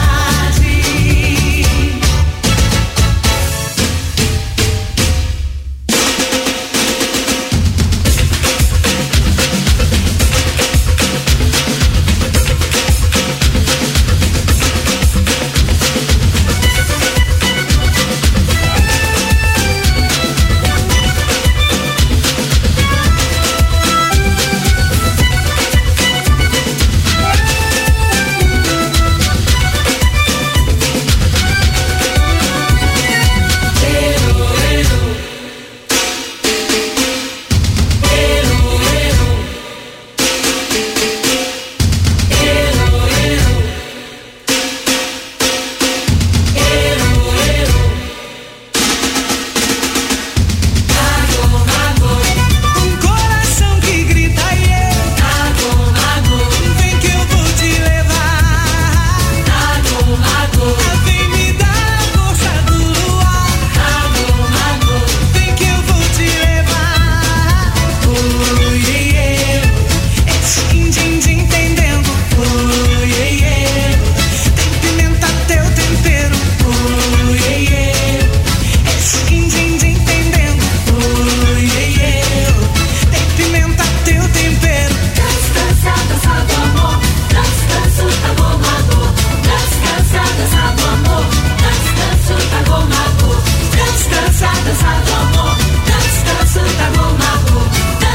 Um coração que grita, yeah. Mago, mago. Vem que eu vou te levar. Mago, mago. A vem me dar força do luar. Mago, mago. Vem que eu vou te levar. Oh, yeah, yeah. Esse din-din din entendendo. Oh, yeah, yeah. Tem pimenta, teu tempero. Oh, yeah, yeah. Esse din-din din entendendo. Oh, yeah, yeah. Tem pimenta, teu tempero. Dança, dança do amor. Dança, dança, tá bom, amor. Dança, dança do amor. Dança, dança, tá bom, amor. Dança, dança do amor. Dança, tá bom, amor.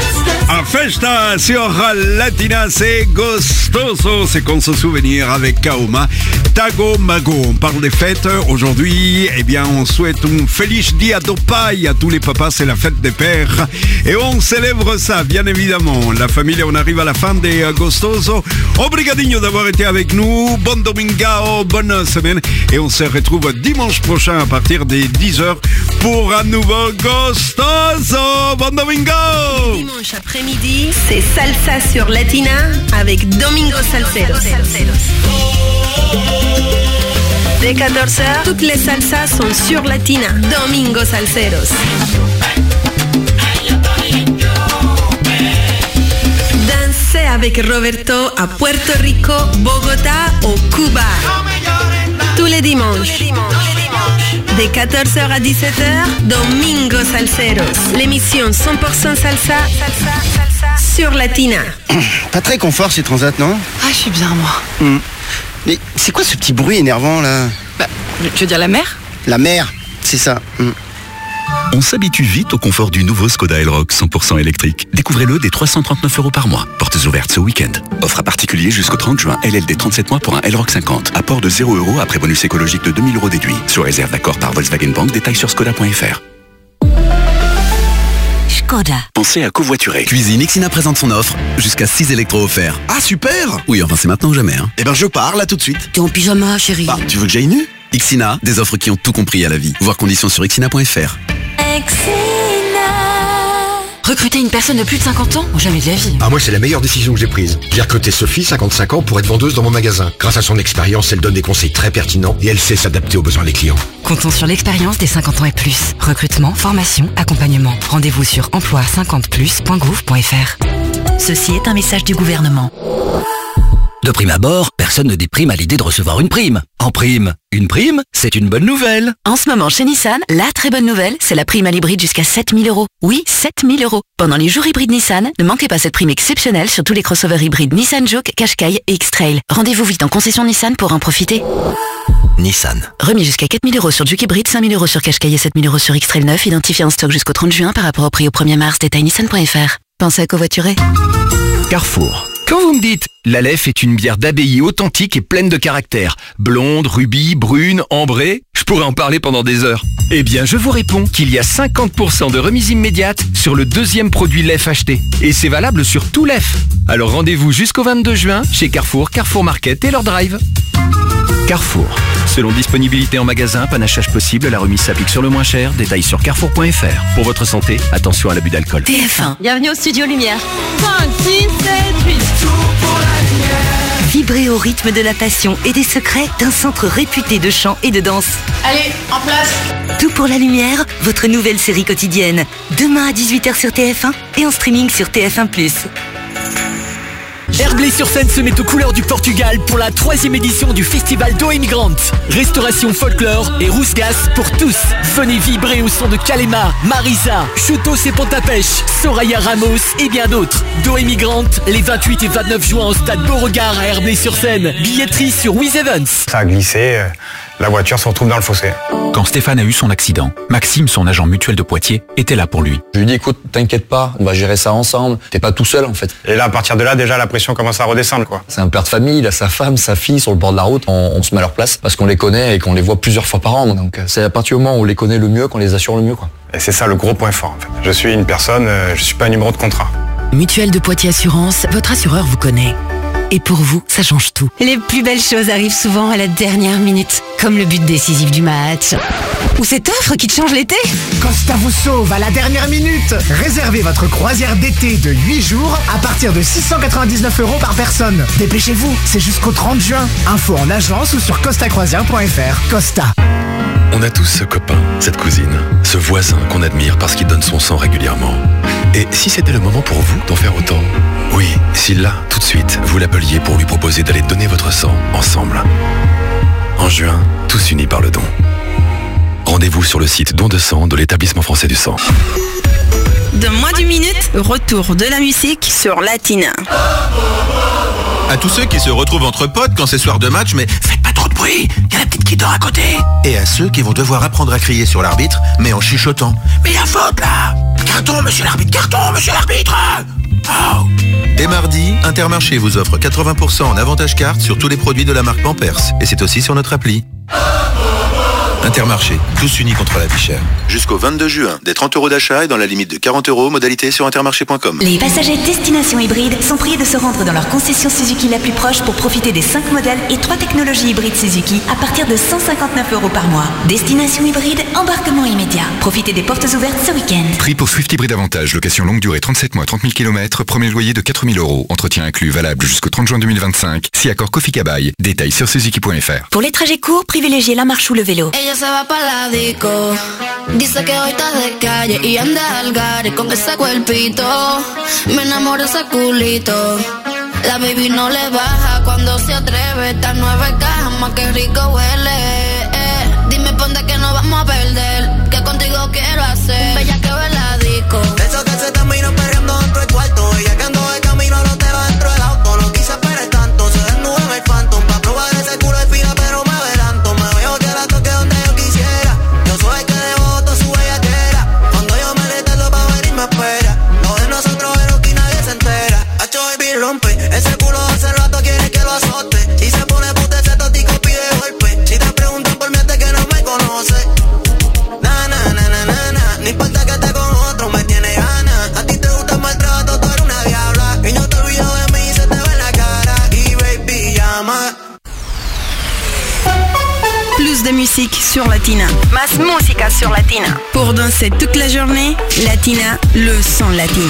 A festa sur Latina, c'est gostoso, c'est qu'on se souvenir avec Kaoma, Tago Mago. On parle des fêtes aujourd'hui, eh bien on souhaite un Feliz Dia do Pai à tous les papas, c'est la fête des pères et on célèbre ça bien évidemment. La famille, on arrive à la fin des Gostoso. Obrigadinho d'avoir été avec nous, bon domingao, bonne semaine et on se retrouve dimanche prochain à partir des dix heures pour un nouveau Gostoso. Bon domingo. Dimanche après-midi, c'est Salsa sur Latina avec Domingo Salseros. Dès quatorze heures, toutes les salsas sont sur Latina. Domingo Salseros. Dansez avec Roberto à Puerto Rico, Bogota ou Cuba. Tous les dimanches. De quatorze heures à dix-sept heures, Domingo Salseros. L'émission cent pour cent salsa, salsa, salsa sur Latina. Pas très confort ces transats, non? Ah, je suis bien, moi. Hmm. Mais c'est quoi ce petit bruit énervant, là? Bah, tu veux dire la mer? La mer, c'est ça. Hmm. On s'habitue vite au confort du nouveau Skoda Elroq cent pour cent électrique. Découvrez-le dès trois cent trente-neuf euros par mois. Portes ouvertes ce week-end. Offre à particulier jusqu'au trente juin. L L D trente-sept mois pour un Elroq cinquante. Apport de zéro euros après bonus écologique de deux mille euros déduit. Sous réserve d'accord par Volkswagen Bank. Détails sur skoda point f r. Skoda. Pensez à covoiturer. Cuisine, Ixina présente son offre. Jusqu'à six électros offerts. Ah, super! Oui, enfin c'est maintenant ou jamais. Hein. Eh ben je pars là tout de suite. T'es en pyjama, chérie. Bah, tu veux que j'aille nu? Ixina, des offres qui ont tout compris à la vie. Voir conditions sur ixina point f r. Recruter une personne de plus de cinquante ans? Jamais de la vie. Ah, moi, c'est la meilleure décision que j'ai prise. J'ai recruté Sophie, cinquante-cinq ans, pour être vendeuse dans mon magasin. Grâce à son expérience, elle donne des conseils très pertinents et elle sait s'adapter aux besoins des clients. Comptons sur l'expérience des cinquante ans et plus. Recrutement, formation, accompagnement. Rendez-vous sur emploi cinquante plus point gouv point f r. Ceci est un message du gouvernement. De prime abord, personne ne déprime à l'idée de recevoir une prime. En prime, une prime, c'est une bonne nouvelle. En ce moment, chez Nissan, la très bonne nouvelle, c'est la prime à l'hybride jusqu'à sept mille euros. Oui, sept mille euros. Pendant les jours hybrides Nissan, ne manquez pas cette prime exceptionnelle sur tous les crossovers hybrides Nissan Juke, Qashqai et X-Trail. Rendez-vous vite en concession Nissan pour en profiter. Nissan. Remis jusqu'à quatre mille euros sur Juke hybride, cinq mille euros sur Qashqai et sept mille euros sur X-Trail neuf, identifié en stock jusqu'au trente juin par rapport au prix au premier mars. Détail nissan point f r. Pensez à covoiturer. Carrefour. Quand vous me dites « l'Aleph est une bière d'abbaye authentique et pleine de caractère, blonde, rubis, brune, ambrée », je pourrais en parler pendant des heures. Eh bien, je vous réponds qu'il y a cinquante pour cent de remise immédiate sur le deuxième produit Lef acheté. Et c'est valable sur tout Lef. Alors rendez-vous jusqu'au vingt-deux juin chez Carrefour, Carrefour Market et leur drive. Carrefour. Selon disponibilité en magasin, panachage possible, la remise s'applique sur le moins cher. Détails sur carrefour point f r. Pour votre santé, attention à l'abus d'alcool. T F un. Bienvenue au Studio Lumière. cinq, six, sept, huit. Vibrez au rythme de la passion et des secrets d'un centre réputé de chant et de danse. Allez, en place. Tout pour la lumière, votre nouvelle série quotidienne. Demain à dix-huit heures sur T F un et en streaming sur T F un plus. Herblay-sur-Seine se met aux couleurs du Portugal pour la troisième édition du festival d'eau immigrante. Restauration folklore et rousgas pour tous. Venez vibrer au son de Kalema, Marisa, Chutos et Pontapêche, Soraya Ramos et bien d'autres. D'eau immigrante les vingt-huit et vingt-neuf juin au stade Beauregard à Herblay-sur-Seine. Billetterie sur Wiz Evans. Ça a glissé, la voiture se retrouve dans le fossé. Quand Stéphane a eu son accident, Maxime, son agent mutuel de Poitiers, était là pour lui. Je lui dis écoute, t'inquiète pas, on va gérer ça ensemble. T'es pas tout seul en fait. Et là, à partir de là, déjà la pression commence à redescendre quoi. C'est un père de famille, il a sa femme, sa fille sur le bord de la route. On, on se met à leur place parce qu'on les connaît et qu'on les voit plusieurs fois par an. Donc c'est à partir du moment où on les connaît le mieux qu'on les assure le mieux quoi. Et c'est ça le gros point fort en fait. Je suis une personne, euh, je suis pas un numéro de contrat. Mutuelle de Poitiers Assurance, votre assureur vous connaît. Et pour vous, ça change tout. Les plus belles choses arrivent souvent à la dernière minute, comme le but décisif du match. Ou cette offre qui te change l'été. Costa vous sauve à la dernière minute. Réservez votre croisière d'été de huit jours à partir de six cent quatre-vingt-dix-neuf euros par personne. Dépêchez-vous, c'est jusqu'au trente juin. Info en agence ou sur costa croisière point f r. Costa. On a tous ce copain, cette cousine, ce voisin qu'on admire parce qu'il donne son sang régulièrement. Et si c'était le moment pour vous d'en faire autant? Oui, si là, tout de suite, vous l'appeliez pour lui proposer d'aller donner votre sang ensemble. En juin, tous unis par le don. Rendez-vous sur le site don de sang de l'établissement français du sang. De moins d'une minute, retour de la musique sur Latina. À tous ceux qui se retrouvent entre potes quand c'est soir de match, mais faites pas trop de bruit, il y a la petite qui dort à côté. Et à ceux qui vont devoir apprendre à crier sur l'arbitre, mais en chuchotant. Mais il y a faute là! Carton, monsieur l'arbitre, carton, monsieur l'arbitre! Oh. Et mardi, Intermarché vous offre quatre-vingts pour cent en avantage carte sur tous les produits de la marque Pampers. Et c'est aussi sur notre appli. Intermarché, tous unis contre la vie chère. Jusqu'au vingt-deux juin, des trente euros d'achat et dans la limite de quarante euros, modalité sur intermarché point com. Les passagers destination hybride sont priés de se rendre dans leur concession Suzuki la plus proche pour profiter des cinq modèles et trois technologies hybrides Suzuki à partir de cent cinquante-neuf euros par mois. Destination hybride, embarquement immédiat. Profitez des portes ouvertes ce week-end. Prix pour Swift Hybrid Avantage, location longue durée trente-sept mois, trente mille kilomètres, premier loyer de quatre mille euros. Entretien inclus, valable jusqu'au trente juin deux mille vingt-cinq. Si accord Kofi-Kabai, détails sur suzuki point f r. Pour les trajets courts, privilégiez la marche ou le vélo. Ella se va pa' la disco. Dice que hoy está de calle y anda al gare con ese cuerpito. Me enamora ese culito. La baby no le baja cuando se atreve. Estas nueve camas, que rico huele. Eh, dime ponte que no vamos a perder. Que contigo quiero hacer. Bella que ve la disco. Eso que se terminó perreando dentro del cuarto. Ella que ando de camino a los temas dentro del auto. No quise esperar tanto. Se desnuda en el phantom. Pa' probar ese culo de fina pero me adelanto. Me veo que la toque donde yo quisiera. Yo soy el que debo toda su bellaquera. Cuando yo me le lo pa' venir me espera. Lo de nosotros es lo que nadie se entera. Hacho baby rompe. Ese culo hace rato quiere que lo azote. Y se pone puta ese tótico pide golpe. Si te preguntan por mí hasta que no me conoce. Na na na na na na. No importa que esté con otro me tiene ganas. A ti te gusta el maltrato, tú eres una diabla. Y no te olvido de mí y se te ve en la cara. Y baby llama. Plus de musique sur Latina. Más música sur Latina. Pour danser toute la journée, Latina, le son latino.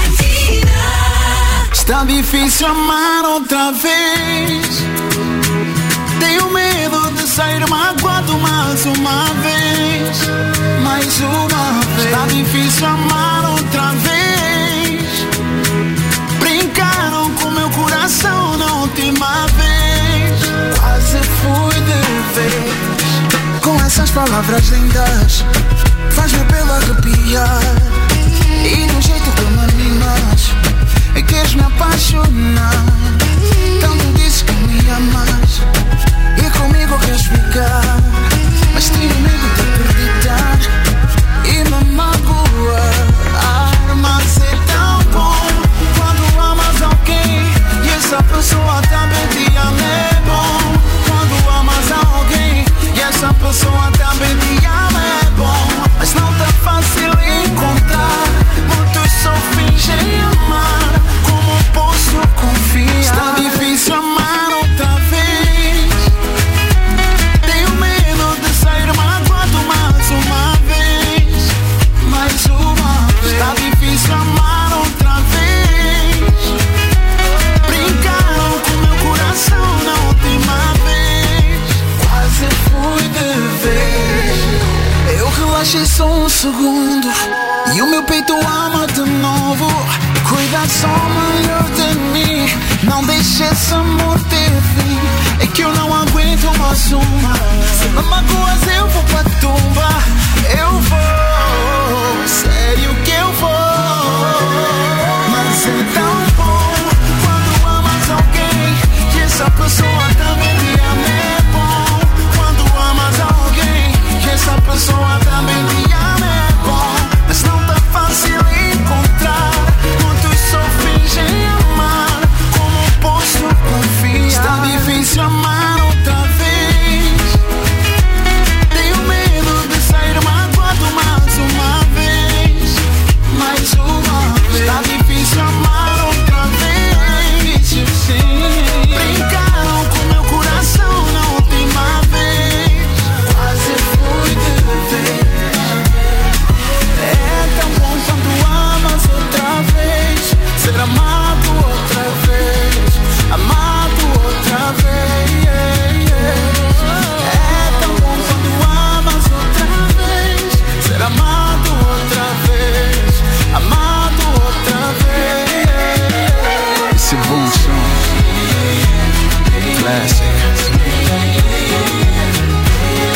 Está difícil amar otra vez. Tenho medo de sair magoado mais uma vez. Mais uma vez. Está difícil amar outra vez. Brincaram com meu coração na última vez. Com essas palavras lindas, faz-me pelo arrepiar. E no jeito como animas, é que queres me apaixonar. Tanto disse que me amas e comigo queres ficar, mas tenho medo de acreditar e me magoar. Mas é tão bom quando amas alguém e essa pessoa também te ama. É bom quando amas alguém e essa pessoa também te ama. É bom, mas não tá fácil encontrar. Muitos só fingem amar. Como posso confiar? Está difícil amar outra vez. Tenho medo de sair magoado mais uma vez. Mais uma vez. Está difícil amar outra vez. Brincaram com meu coração na última vez. Quase fui de vez. Eu relaxei só um segundo e o meu peito ama de novo. Cuida só melhor de mim. Não deixe esse amor ter fim. É que eu não aguento mais uma.